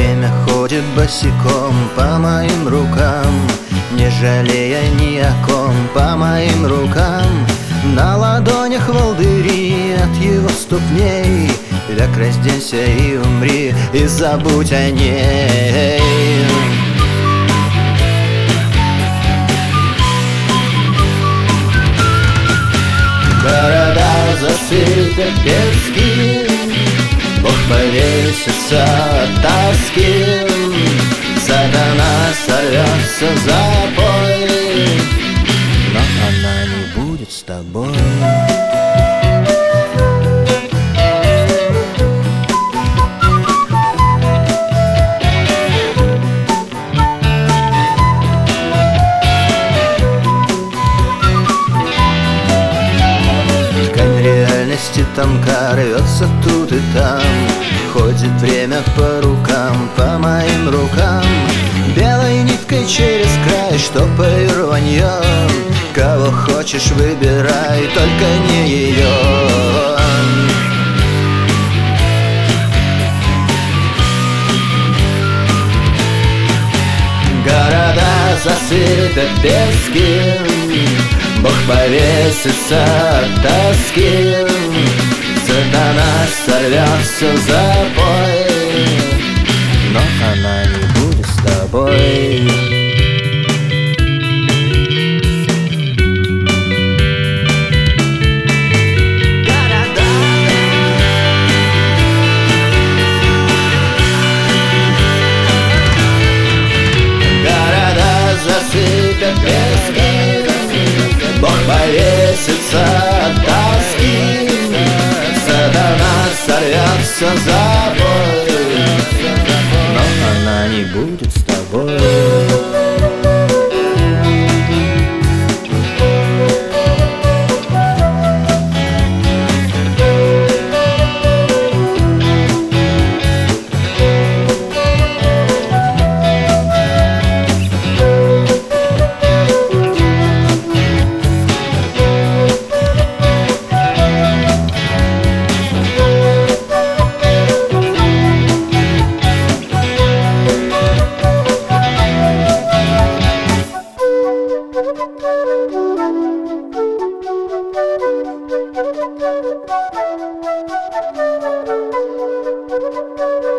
Время ходит босиком по моим рукам, не жалея ни о ком, по моим рукам. На ладонях волдыри от его ступней. Ляг, разденься и умри, и забудь о ней. Города засыпят пески, Бог повесится от тоски. Сатана сорвется в запой, но она не будет с тобой. Тонка рвется тут и там, ходит время по рукам, по моим рукам. Белой ниткой через край штопай рванье. Кого хочешь выбирай, только не ее. Города засыпят пески, Бог повесится от тоски. Сатана сорвется в запой, но она не будет с тобой. Города засыпят пески, Бог повесится от тоски. Сатана сорвется в запой, но она не будет с тобой. Thank you.